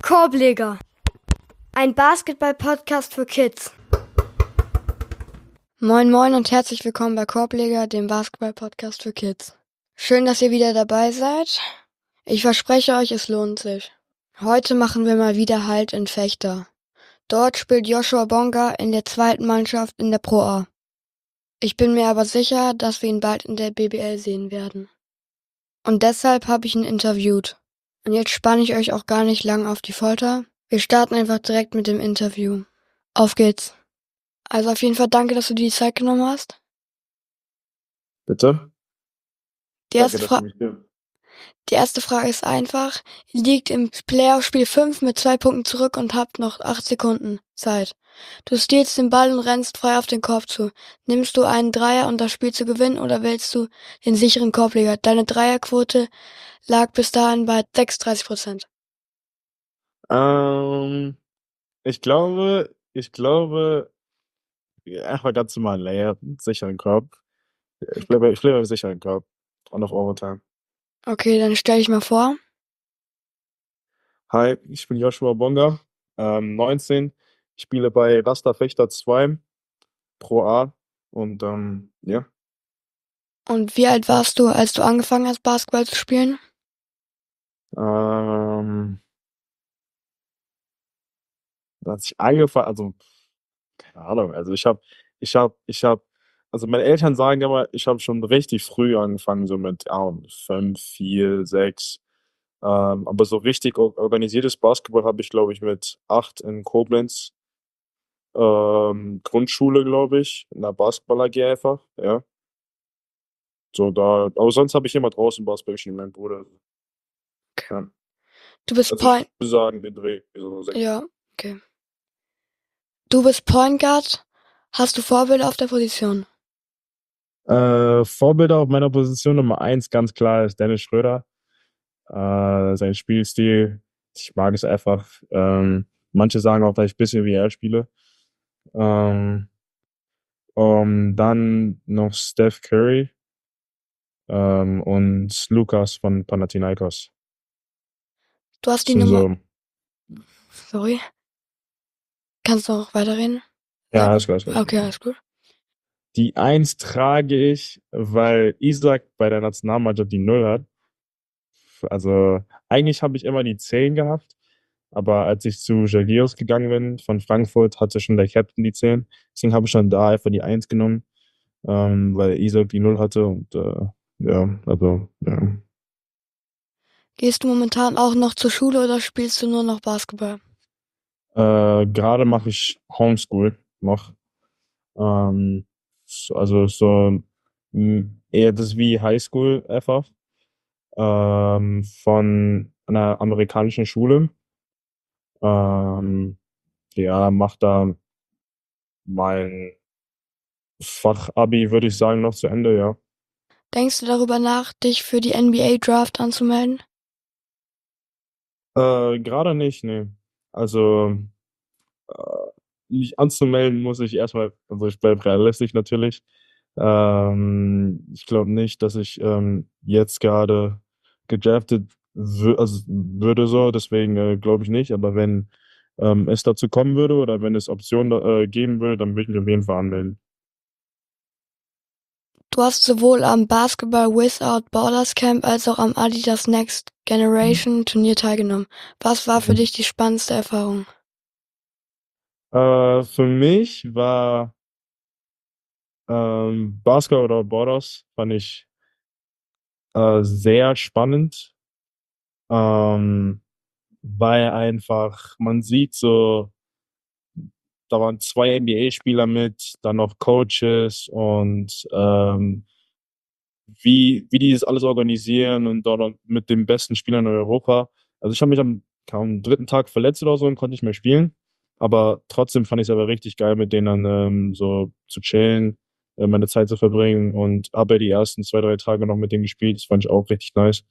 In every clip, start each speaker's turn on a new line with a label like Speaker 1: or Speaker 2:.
Speaker 1: Korbleger, ein Basketball-Podcast für Kids. Moin moin und herzlich willkommen bei Korbleger, dem Basketball-Podcast für Kids. Schön, dass ihr wieder dabei seid. Ich verspreche euch, es lohnt sich. Heute machen wir mal wieder Halt in Vechta. Dort spielt Joshua Bonga in der zweiten Mannschaft in der Pro A. Ich bin mir aber sicher, dass wir ihn bald in der BBL sehen werden. Und deshalb habe ich ihn interviewt. Und jetzt spanne ich euch auch gar nicht lang auf die Folter. Wir starten einfach direkt mit dem Interview. Auf geht's. Also auf jeden Fall danke, dass du dir die Zeit genommen hast.
Speaker 2: Bitte?
Speaker 1: Die
Speaker 2: Danke,
Speaker 1: erste,
Speaker 2: dass du mich hier.
Speaker 1: die erste Frage ist einfach. Ihr liegt im Playoff-Spiel 5 mit 2 Punkten zurück und habt noch 8 Sekunden Zeit. Du stehlst den Ball und rennst frei auf den Korb zu. Nimmst du einen Dreier, um das Spiel zu gewinnen, oder wählst du den sicheren Korbleger? Deine Dreierquote lag bis dahin bei 36%.
Speaker 2: Ich glaube, einfach ganz normal Layup, sicheren Korb. Ich bleibe beim sicheren Korb. Und auf Overtime.
Speaker 1: Okay, dann stell ich mal vor.
Speaker 2: Hi, ich bin Joshua Bonga, 19. Ich spiele bei Rasta Fechter 2 Pro A. Und ja,
Speaker 1: Und wie alt warst du, als du angefangen hast, Basketball zu spielen?
Speaker 2: ähm, als ich angefangen, also keine Ahnung, also also meine Eltern sagen immer, ich habe schon richtig früh angefangen, so mit 5, 4, 6. Aber so richtig organisiertes Basketball habe ich, glaube ich, mit 8 in Koblenz, Grundschule, glaube ich, in der Basketball-AG einfach, ja. So da, aber sonst habe ich immer draußen Basketball gespielt mit meinem Bruder. Ja.
Speaker 1: Du bist
Speaker 2: Also ich
Speaker 1: Point,
Speaker 2: würde sagen, den Dreh, so 6.
Speaker 1: ja, okay. Du bist Point Guard. Hast du Vorbilder auf der Position?
Speaker 2: Vorbilder auf meiner Position Nummer 1 ganz klar ist Dennis Schröder. Sein Spielstil, ich mag es einfach. Manche sagen auch, dass ich ein bisschen wie er spiele. Ähm, dann noch Steph Curry und Lukas von Panathinaikos.
Speaker 1: Du hast
Speaker 2: Das
Speaker 1: die
Speaker 2: sind
Speaker 1: Nummer,
Speaker 2: so,
Speaker 1: sorry, kannst du auch weiterreden?
Speaker 2: ja, ist klar, ist klar.
Speaker 1: Okay, alles gut.
Speaker 2: Die 1 trage ich, weil Isaac bei der Nationalmannschaft die 0 hat. Also eigentlich habe ich immer die 10 gehabt, aber als ich zu Jalgiris gegangen bin von Frankfurt, hatte schon der Captain die 10. Deswegen habe ich schon da einfach die 1 genommen, weil Isaac die 0 hatte und ja, also ja.
Speaker 1: Gehst du momentan auch noch zur Schule oder spielst du nur noch Basketball?
Speaker 2: Gerade mache ich Homeschool noch. Also so eher das wie Highschool einfach, von einer amerikanischen Schule. Ähm, ja, mach da mein Fachabi, würde ich sagen, noch zu Ende, ja.
Speaker 1: Denkst du darüber nach, dich für die NBA-Draft anzumelden?
Speaker 2: Gerade nicht, ne. Also, äh, mich anzumelden muss ich erstmal, also ich bleibe realistisch natürlich. Ich glaube nicht, dass ich jetzt gerade gedraftet also würde so, deswegen glaube ich nicht. Aber wenn es dazu kommen würde oder wenn es Optionen geben würde, dann würde ich mich auf jeden Fall anmelden.
Speaker 1: Du hast sowohl am Basketball Without Borders Camp als auch am Adidas Next Generation Turnier teilgenommen. Was war für
Speaker 2: Mhm.
Speaker 1: dich die spannendste Erfahrung?
Speaker 2: Für mich war Basketball oder Borders fand ich sehr spannend, ähm, weil einfach man sieht so, da waren 2 NBA-Spieler mit, dann noch Coaches und wie die das alles organisieren und dort mit den besten Spielern in Europa. Also ich habe mich am 3. Tag verletzt oder so und konnte nicht mehr spielen. Aber trotzdem fand ich es aber richtig geil, mit denen dann so zu chillen, meine Zeit zu verbringen und habe ja die ersten 2, 3 Tage noch mit denen gespielt. Das fand ich auch richtig nice.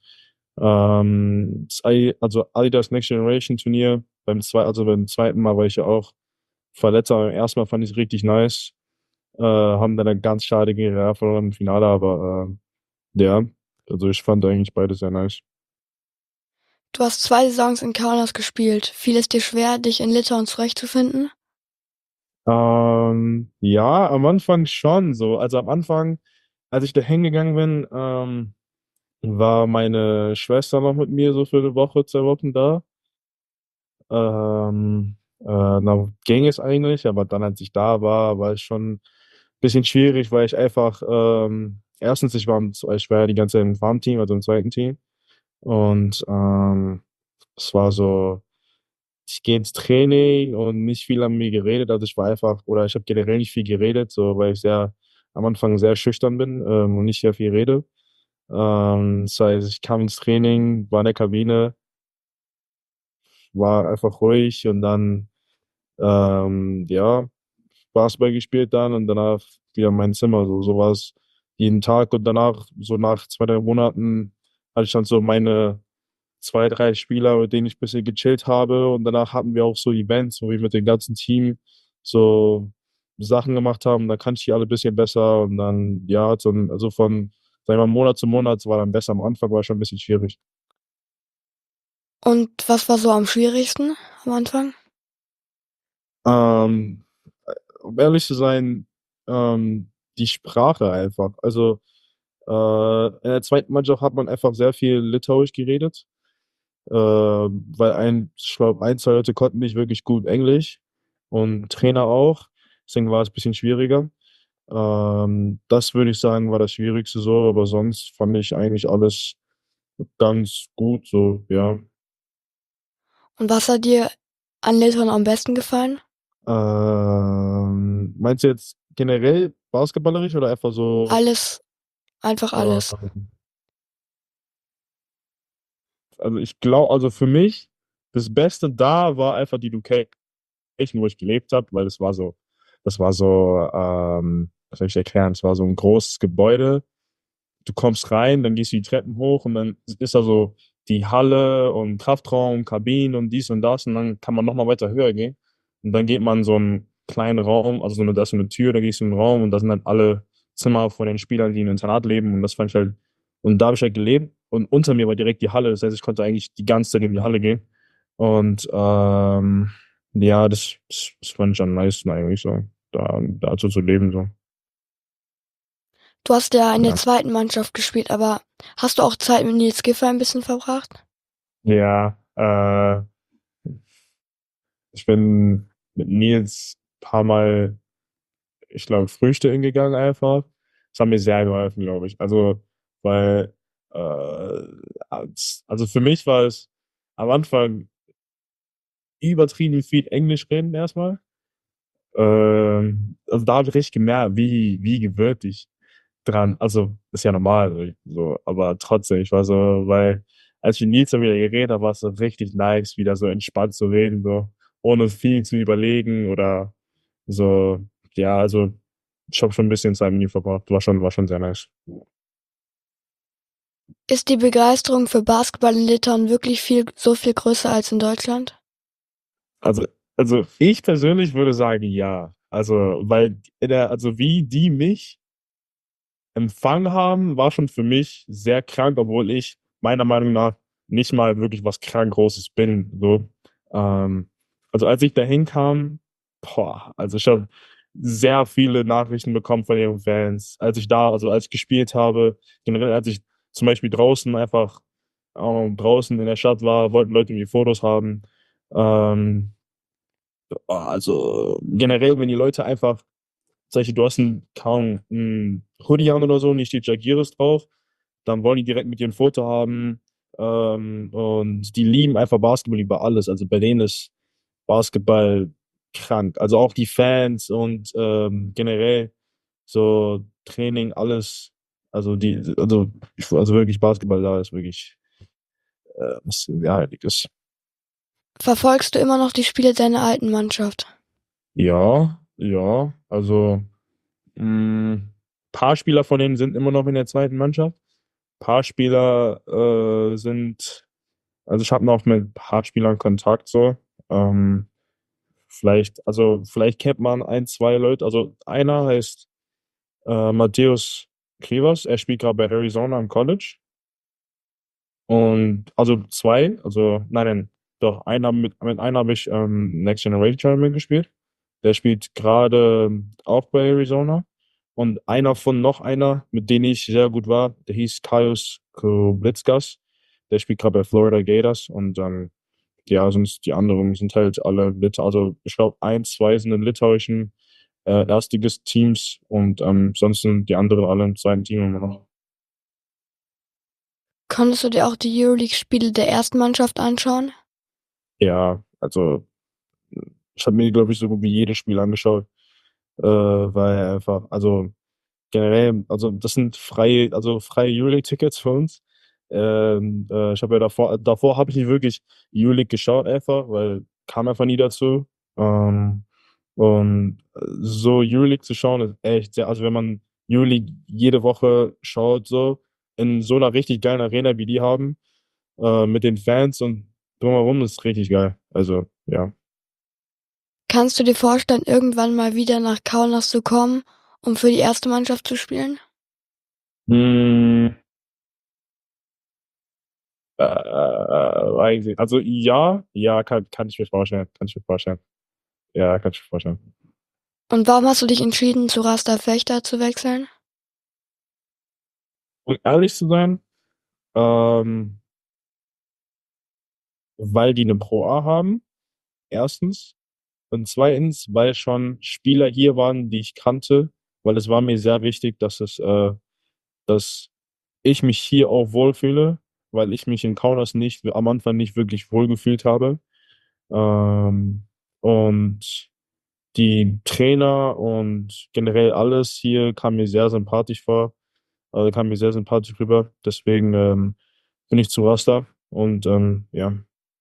Speaker 2: Also Adidas Next Generation Turnier, also beim zweiten Mal war ich ja auch verletzt, aber beim ersten Mal fand ich es richtig nice. Haben dann eine ganz schade gegen Real verloren im Finale, aber ja, also ich fand eigentlich beides sehr nice.
Speaker 1: Du hast 2 Saisons in Kaunas gespielt. Fiel es dir schwer, dich in Litauen zurechtzufinden?
Speaker 2: Ja, am Anfang schon so. Also am Anfang, als ich da hingegangen bin, war meine Schwester noch mit mir so für eine Woche, 2 Wochen da. Da ging es eigentlich, aber dann, als ich da war, war es schon ein bisschen schwierig, weil ich einfach, erstens, ich war ja die ganze Zeit im Farmteam, also im zweiten Team. Und es war so, ich gehe ins Training und nicht viel an mir geredet. Also ich war einfach, oder ich habe generell nicht viel geredet, so weil ich sehr am Anfang sehr schüchtern bin und nicht sehr viel rede. Das heißt, ich kam ins Training, war in der Kabine, war einfach ruhig und dann ja, Basketball gespielt dann und danach wieder in mein Zimmer. So war es jeden Tag und danach, so nach 2, 3 Monaten, hatte ich dann so meine 2, 3 Spieler, mit denen ich ein bisschen gechillt habe. Und danach hatten wir auch so Events, wo wir mit dem ganzen Team so Sachen gemacht haben. Da kannte ich die alle ein bisschen besser. Und dann, ja, also von, sagen wir mal, Monat zu Monat, es war dann besser. Am Anfang war schon ein bisschen schwierig.
Speaker 1: Und was war so am schwierigsten am Anfang?
Speaker 2: Ähm, um ehrlich zu sein, die Sprache einfach. Also in der zweiten Mannschaft hat man einfach sehr viel Litauisch geredet, weil ich glaube, 1, 2 Leute konnten nicht wirklich gut Englisch und Trainer auch. Deswegen war es ein bisschen schwieriger. Das würde ich sagen, war das Schwierigste so, aber sonst fand ich eigentlich alles ganz gut, so, ja.
Speaker 1: Und was hat dir an Litauen am besten gefallen?
Speaker 2: Meinst du jetzt generell basketballerisch oder einfach so?
Speaker 1: Alles, einfach alles.
Speaker 2: Ähm, also ich glaube, also für mich, das Beste da war einfach die Location, wo ich gelebt habe, weil was soll ich erklären, es war so ein großes Gebäude. Du kommst rein, dann gehst du die Treppen hoch und dann ist da so die Halle und Kraftraum, Kabinen und dies und das und dann kann man nochmal weiter höher gehen. Und dann geht man so einen kleinen Raum, also da ist so eine Tür, da gehst du in einen Raum und da sind halt alle Zimmer von den Spielern, die im Internat leben und das fand ich halt, und da habe ich halt gelebt und unter mir war direkt die Halle, das heißt, ich konnte eigentlich die ganze Zeit in die Halle gehen und ja, das fand ich am meisten eigentlich so, da so zu leben so.
Speaker 1: Du hast ja in der
Speaker 2: Ja.
Speaker 1: zweiten Mannschaft gespielt, aber hast du auch Zeit mit Nils Giffer ein bisschen verbracht?
Speaker 2: Ja, ich bin mit Nils ein paar Mal, ich glaube, frühstücken gegangen einfach. Das hat mir sehr geholfen, glaube ich. Also, weil, also für mich war es am Anfang übertrieben viel Englisch reden erstmal. Also da habe ich richtig gemerkt, wie gewöhnt ich dran. Also, ist ja normal, so, aber trotzdem, ich war so, weil, als ich mit Nils dann wieder geredet habe, war es so richtig nice, wieder so entspannt zu reden, so, ohne viel zu überlegen oder so, ja, also, ich habe schon ein bisschen Zeit mit ihm verbracht, war schon sehr nice.
Speaker 1: Ist die Begeisterung für Basketball in Litauen wirklich so viel größer als in Deutschland?
Speaker 2: Also, also ich persönlich würde sagen, ja. Also, weil also wie die mich empfangen haben, war schon für mich sehr krank, obwohl ich meiner Meinung nach nicht mal wirklich was krank Großes bin. So. Ähm, also als ich da hinkam, boah, also ich habe sehr viele Nachrichten bekommen von ihren Fans. Also als ich gespielt habe, generell als ich zum Beispiel draußen einfach draußen in der Stadt war, wollten Leute mir Fotos haben. Ähm, also generell, wenn die Leute einfach, sag ich, du hast kaum ein Hoodie an oder so, nicht steht Jagiris drauf, dann wollen die direkt mit dir ein Foto haben. Und die lieben einfach Basketball über alles. Also bei denen ist Basketball krank. Also auch die Fans und generell so Training, alles. Also wirklich Basketball da ist wirklich was sehr Heiliges.
Speaker 1: Verfolgst du immer noch die Spiele deiner alten Mannschaft?
Speaker 2: Ja, ja. Also paar Spieler von denen sind immer noch in der zweiten Mannschaft. Paar Spieler also ich habe noch mit ein paar Spielern Kontakt so. Ähm, vielleicht kennt man 1, 2 Leute. Also einer heißt Matthäus Krivas, er spielt gerade bei Arizona im College. Und also zwei, also nein, doch, mit einer habe ich Next Generation Tournament gespielt. Der spielt gerade auch bei Arizona. Und einer von noch einer, mit dem ich sehr gut war, der hieß Kaius Koblitskas. Der spielt gerade bei Florida Gators. Und ja, sonst die anderen sind halt alle also ich glaube, eins, zwei sind in litauischen Erstligist-Teams und sonst sind die anderen alle im zweiten Team immer noch.
Speaker 1: Konntest du dir auch die Euroleague-Spiele der ersten Mannschaft anschauen?
Speaker 2: Ja, also ich habe mir, glaube ich, so gut wie jedes Spiel angeschaut, weil einfach, also generell, also das sind freie Euroleague-Tickets für uns. Ich habe ja davor habe ich nicht wirklich Euroleague geschaut einfach, weil kam einfach nie dazu. Ähm, und so Euroleague zu schauen ist echt sehr, also wenn man Euroleague jede Woche schaut, so in so einer richtig geilen Arena wie die haben, mit den Fans und drumherum ist richtig geil. Also, ja.
Speaker 1: Kannst du dir vorstellen, irgendwann mal wieder nach Kaunas zu kommen, um für die erste Mannschaft zu spielen?
Speaker 2: Hm, also ja, kann ich mir vorstellen. Kann ich mir vorstellen. Ja, kann ich mir vorstellen.
Speaker 1: Und warum hast du dich entschieden, zu Rasta Fechter zu wechseln?
Speaker 2: Um ehrlich zu sein, ähm, weil die eine Pro A haben, erstens. Und zweitens, weil schon Spieler hier waren, die ich kannte, weil es war mir sehr wichtig, dass ich mich hier auch wohlfühle, weil ich mich in Kaunas nicht, am Anfang nicht wirklich wohlgefühlt habe. Ähm, und die Trainer und generell alles hier kam mir sehr sympathisch vor, kam mir sehr sympathisch rüber. Deswegen bin ich zu Rasta und ja.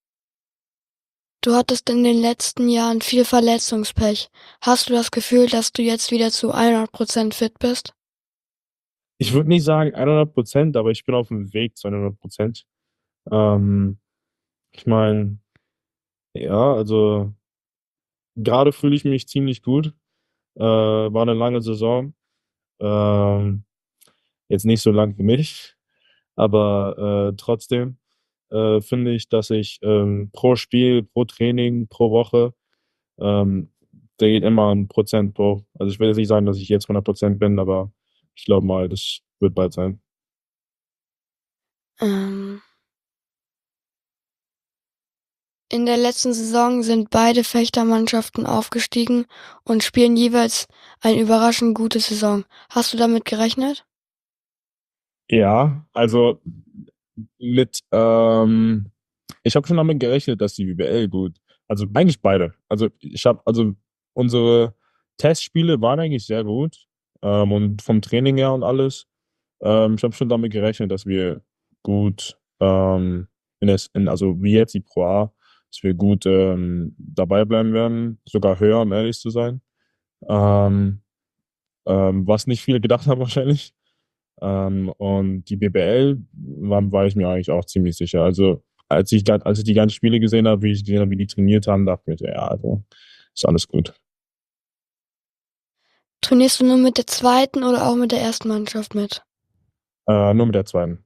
Speaker 1: Du hattest in den letzten Jahren viel Verletzungspech. Hast du das Gefühl, dass du jetzt wieder zu 100% fit bist?
Speaker 2: Ich würde nicht sagen 100%, aber ich bin auf dem Weg zu 100%. Ähm, Ich meine, ja, also gerade fühle ich mich ziemlich gut. War eine lange Saison. Ähm, Jetzt nicht so lang für mich, aber trotzdem finde ich, dass ich pro Spiel, pro Training, pro Woche, ähm, da geht immer ein Prozent hoch. Also ich will jetzt nicht sagen, dass ich jetzt 100% bin, aber ich glaube mal, das wird bald sein.
Speaker 1: Ähm, in der letzten Saison sind beide Fechtermannschaften aufgestiegen und spielen jeweils eine überraschend gute Saison. Hast du damit gerechnet?
Speaker 2: Ja, also mit, ich habe schon damit gerechnet, dass die BBL gut, also eigentlich beide. Also unsere Testspiele waren eigentlich sehr gut und vom Training her und alles. Ich habe schon damit gerechnet, dass wir gut also wie jetzt die Pro A, dass wir gut dabei bleiben werden, sogar höher, um ehrlich zu sein. Ähm, Was nicht viele gedacht haben wahrscheinlich. Und die BBL war ich mir eigentlich auch ziemlich sicher. Also als ich die ganzen Spiele gesehen habe, wie ich gesehen habe, wie die trainiert haben, dachte ich mir, ja, also ist alles gut.
Speaker 1: Trainierst du nur mit der zweiten oder auch mit der ersten Mannschaft mit?
Speaker 2: Nur mit der zweiten.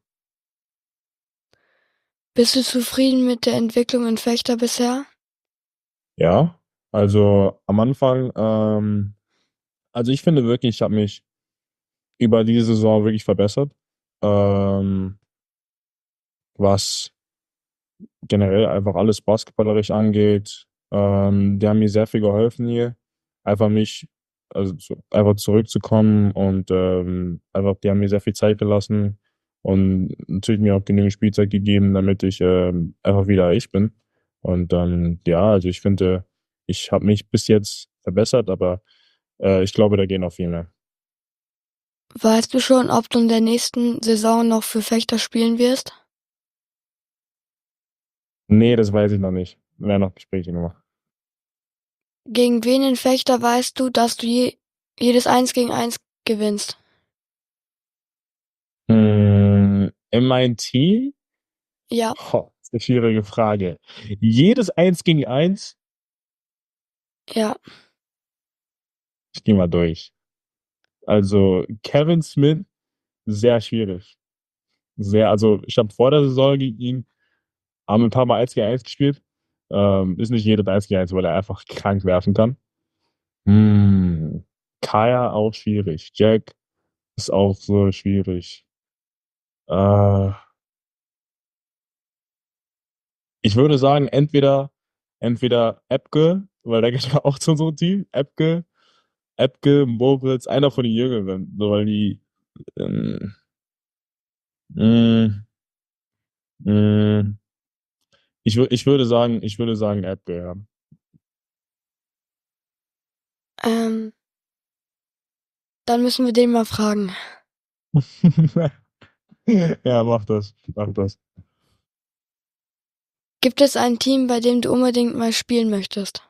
Speaker 1: Bist du zufrieden mit der Entwicklung in Fechter bisher?
Speaker 2: Ja, also am Anfang, also ich finde wirklich, ich habe mich über diese Saison wirklich verbessert, ähm, was generell einfach alles basketballerisch angeht. Die haben mir sehr viel geholfen hier. Einfach mich, einfach zurückzukommen und einfach, die haben mir sehr viel Zeit gelassen und natürlich mir auch genügend Spielzeit gegeben, damit ich einfach wieder ich bin. Und ja, also ich finde, ich habe mich bis jetzt verbessert, aber ich glaube, da gehen noch viel mehr.
Speaker 1: Weißt du schon, ob du in der nächsten Saison noch für Fechter spielen wirst?
Speaker 2: Nee, das weiß ich noch nicht. Werden noch Gespräche gemacht.
Speaker 1: Gegen wen in Fechter weißt du, dass du jedes 1 gegen 1 gewinnst?
Speaker 2: In meinem Team.
Speaker 1: Ja,
Speaker 2: Das ist eine schwierige Frage. Jedes Eins gegen Eins,
Speaker 1: ja.
Speaker 2: ich gehe mal durch. Also Kevin Smith, sehr schwierig. sehr, also ich habe vor der Saison gegen ihn, haben ein paar Mal 1 gegen 1 gespielt. Ist nicht jedes 1 gegen 1, weil er einfach krank werfen kann. Hm. Kaya auch schwierig. Jack ist auch so schwierig. Äh, Ich würde sagen, entweder Epke, weil der geht ja auch zu so einem Team. Epke, Moritz, einer von den Jüngeren. So, weil die. Ähm, mh, mh, ich würde sagen Epke, ja.
Speaker 1: Ähm, Dann müssen wir den mal fragen.
Speaker 2: Ja, mach das. Mach das.
Speaker 1: Gibt es ein Team, bei dem du unbedingt mal spielen möchtest?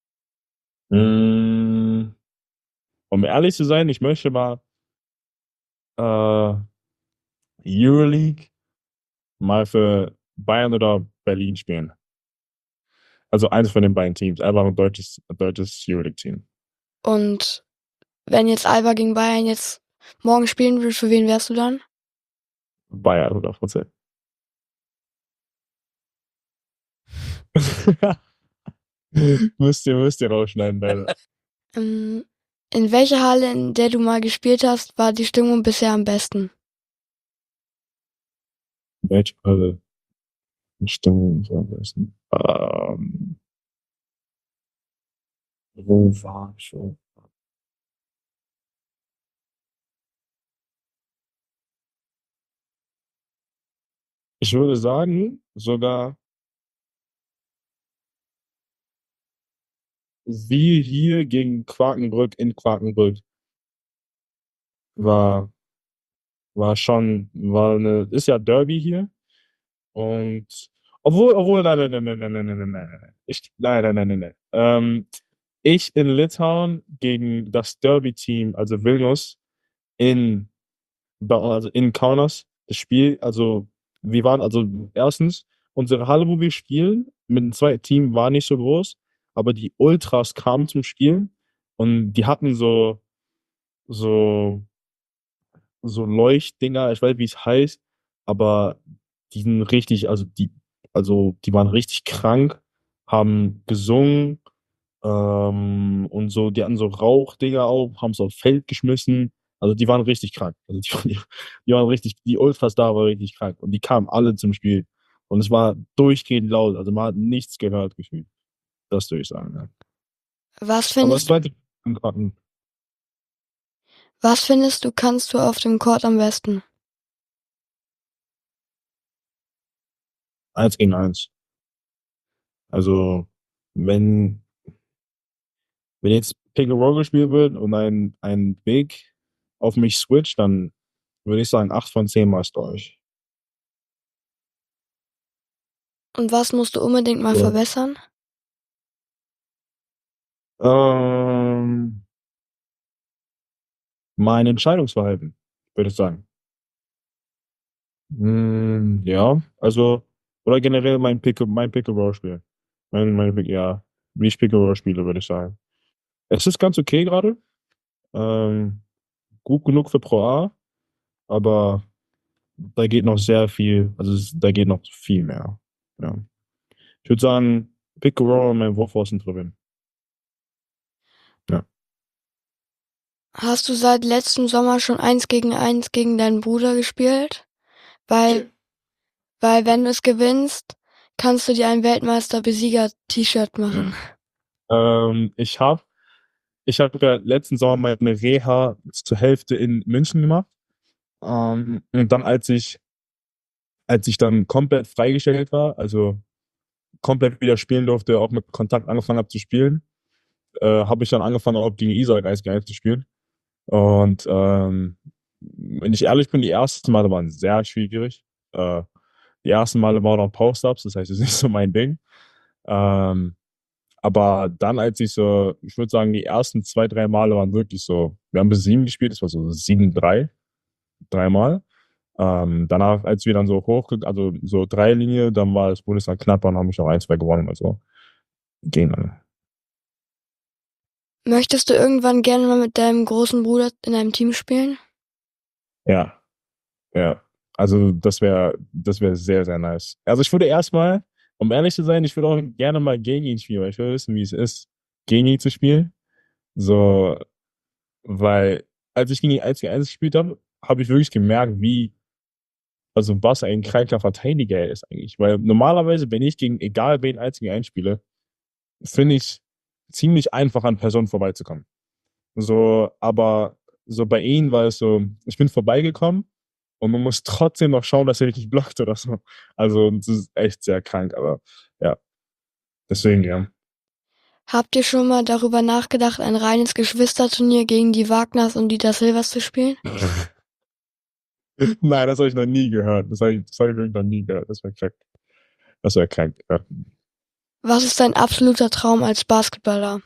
Speaker 2: Mm, Um ehrlich zu sein, ich möchte mal äh, Euroleague mal für Bayern oder Berlin spielen. Also eins von den beiden Teams. Einfach ein deutsches Euroleague-Team.
Speaker 1: Und wenn jetzt Alba gegen Bayern jetzt morgen spielen würde, für wen wärst du dann?
Speaker 2: Bayern 100%. müsst ihr rausschneiden, leider.
Speaker 1: Ähm, in welcher Halle, in der du mal gespielt hast, war die Stimmung bisher am besten?
Speaker 2: Welche Halle? Stimmung so am besten. Wo war ich schon? Ich würde sagen, sogar wie hier gegen Quakenbrück in Quakenbrück war, ist ja Derby hier. Und nein, nein, nein, nein, nein, nein, nein, nein, nein, nein. Nein, nein, nein, nein. Ich in Litauen gegen das Derby-Team, also Vilnius, in, also in Kaunas, das Spiel, also wir waren, also erstens, unsere Halle, wo wir spielen, mit dem zweiten Team war nicht so groß, aber die Ultras kamen zum Spielen und die hatten so, so Leuchtdinger, ich weiß nicht, wie es heißt, aber die sind richtig, also die waren richtig krank, haben gesungen, und so, die hatten so Rauchdinger auch, haben es aufs Feld geschmissen. Also die waren richtig krank. Also die waren richtig, die Ultras da waren richtig krank. Und die kamen alle zum Spiel. Und es war durchgehend laut. Also man hat nichts gehört gefühlt. Das würde ich sagen, ja.
Speaker 1: Was
Speaker 2: Aber das
Speaker 1: findest,
Speaker 2: zweite,
Speaker 1: was findest du, kannst du auf dem Court am besten?
Speaker 2: 1 gegen 1. Also, wenn, wenn jetzt Pick and Roll gespielt wird und ein Big auf mich switcht, dann würde ich sagen, 8 von 10 Mal durch.
Speaker 1: Und was musst du unbedingt mal
Speaker 2: Ja.
Speaker 1: verbessern?
Speaker 2: Ähm, Mein Entscheidungsverhalten, würde ich sagen. Ja, also, oder generell mein Pick-and-Roll-Spiel. Ja, wie ich Pick-and-Roll spiele, würde ich sagen. Es ist ganz okay gerade. Ähm, Gut genug für Pro A, aber da geht noch sehr viel, also da geht noch viel mehr. Ja. Ich würde sagen, Pick-and-Roll und mein Wurf aus dem Dribbeln. Ja.
Speaker 1: Hast du seit letztem Sommer schon 1 gegen deinen Bruder gespielt? Weil, weil wenn du es gewinnst, kannst du dir ein Weltmeister-Besieger-T-Shirt machen.
Speaker 2: Ich habe ja letzten Sommer meine Reha zur Hälfte in München gemacht. Und dann, als ich dann komplett freigestellt war, also komplett wieder spielen durfte, auch mit Kontakt angefangen habe zu spielen, habe ich dann angefangen, auch gegen Isaac 1 gegen 1 zu spielen. Und wenn ich ehrlich bin, die ersten Male waren sehr schwierig. Äh, Die ersten Male waren noch Post-Ups, das heißt, es ist nicht so mein Ding. Ähm, aber dann, ich würde sagen, die ersten 2, 3 Male waren wirklich so, wir haben bis 7 gespielt, das war so 7-3, dreimal. Danach, als wir dann so also so Dreierlinie, dann war das Bundesland knapper und haben mich auch 1, 2 gewonnen. Also ging dann.
Speaker 1: Möchtest du irgendwann gerne mal mit deinem großen Bruder in einem Team spielen?
Speaker 2: Ja, ja. Also das wäre sehr, sehr nice. Also ich würde erstmal, um ehrlich zu sein, ich würde auch gerne mal gegen ihn spielen, weil ich will wissen, wie es ist, gegen ihn zu spielen. So, weil als ich gegen ihn 1 gegen 1 gespielt habe, habe ich wirklich gemerkt, also was ein kranker Verteidiger er ist eigentlich. Weil normalerweise, wenn ich gegen egal wen 1 gegen 1 spiele, finde ich ziemlich einfach an Personen vorbeizukommen. So, aber so bei ihm war es so, ich bin vorbeigekommen und man muss trotzdem noch schauen, dass er dich nicht blockt oder so. Also, das ist echt sehr krank, aber ja, deswegen, ja.
Speaker 1: Habt ihr schon mal darüber nachgedacht, ein reines Geschwisterturnier gegen die Wagners und die Da Silvas zu spielen?
Speaker 2: Nein, das habe ich noch nie gehört. Das hab ich wirklich noch nie gehört. Das wäre krank. Das wäre krank, ja.
Speaker 1: Was ist dein absoluter Traum als Basketballer?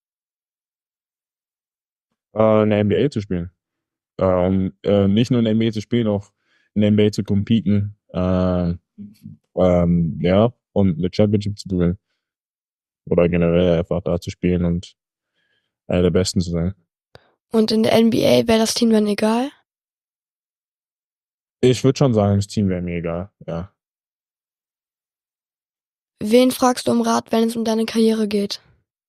Speaker 2: In der NBA zu spielen. Nicht nur in der NBA zu spielen, auch in der NBA zu competen. Ja, und eine Championship zu gewinnen. Oder generell einfach da zu spielen und einer der Besten zu sein.
Speaker 1: Und in der NBA wäre das Team dann egal?
Speaker 2: Ich würde schon sagen, das Team wäre mir egal, ja.
Speaker 1: Wen fragst du um Rat, wenn es um deine Karriere geht?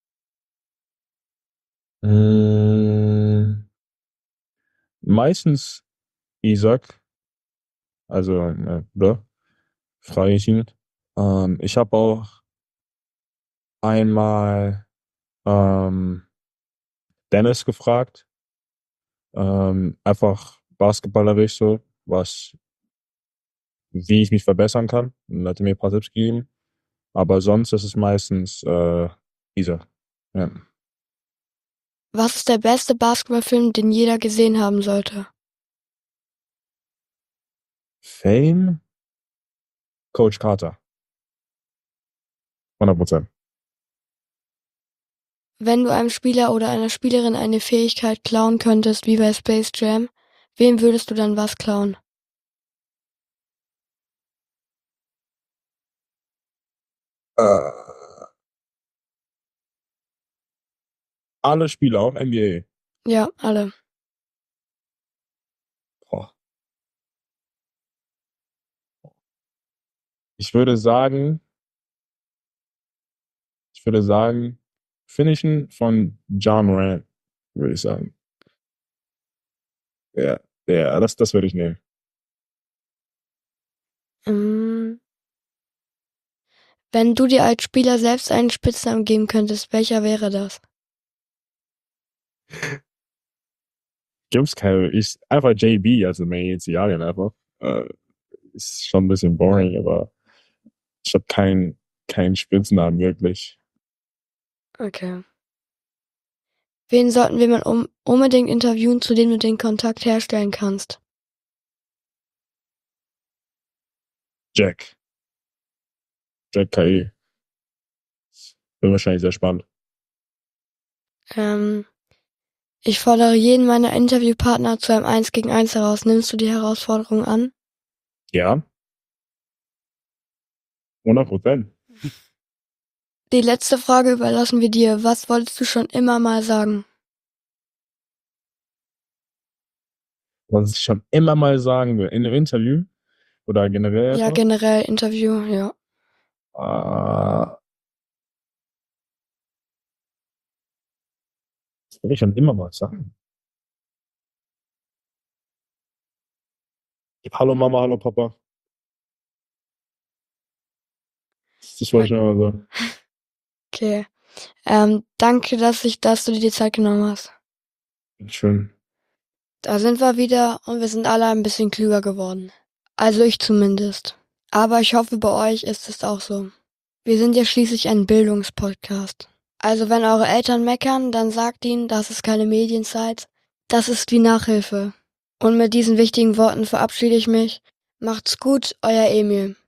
Speaker 2: Mm, Meistens Isaac, also Bruder, frage ich ihn. Ich habe auch einmal ähm, Dennis gefragt, einfach basketballerisch so, wie ich mich verbessern kann. Und er hat mir ein paar Tipps gegeben. Aber sonst ist es meistens Isaac. Ja.
Speaker 1: Was ist der beste Basketballfilm, den jeder gesehen haben sollte?
Speaker 2: Fame? Coach Carter. 100%.
Speaker 1: Wenn du einem Spieler oder einer Spielerin eine Fähigkeit klauen könntest, wie bei Space Jam, wem würdest du dann was klauen?
Speaker 2: Äh, Alle Spieler, auch NBA.
Speaker 1: Ja, alle.
Speaker 2: Boah. Ich würde sagen, ich würde sagen, Finishen von John Morant, würde ich sagen. Ja, ja, das würde ich nehmen.
Speaker 1: Mm, Wenn du dir als Spieler selbst einen Spitznamen geben könntest, welcher wäre das?
Speaker 2: Gibt's keine, einfach JB, also meine Initialien einfach. Äh, Ist schon ein bisschen boring, aber ich habe keinen Spitznamen wirklich.
Speaker 1: Okay. Wen sollten wir mal unbedingt interviewen, zu dem du den Kontakt herstellen kannst?
Speaker 2: Jack. Jack KI. Wird wahrscheinlich sehr spannend.
Speaker 1: Ähm, Ich fordere jeden meiner Interviewpartner zu einem 1 gegen 1 heraus. Nimmst du die Herausforderung an?
Speaker 2: Ja, 100%.
Speaker 1: Die letzte Frage überlassen wir dir. Was wolltest du schon immer mal sagen?
Speaker 2: Was ich schon immer mal sagen will, in einem Interview oder generell
Speaker 1: Ja,
Speaker 2: einfach,
Speaker 1: generell Interview, ja.
Speaker 2: äh, das will ich schon immer mal sagen. Hallo Mama, hallo Papa. Das wollte ich schon immer sagen.
Speaker 1: Okay. Danke, dass du dir die Zeit genommen hast.
Speaker 2: Schön.
Speaker 1: Da sind wir wieder und wir sind alle ein bisschen klüger geworden. Also ich zumindest. Aber ich hoffe, bei euch ist es auch so. Wir sind ja schließlich ein Bildungspodcast. Also wenn eure Eltern meckern, dann sagt ihnen, das ist keine Medienzeit. Das ist wie Nachhilfe. Und mit diesen wichtigen Worten verabschiede ich mich. Macht's gut, euer Emil.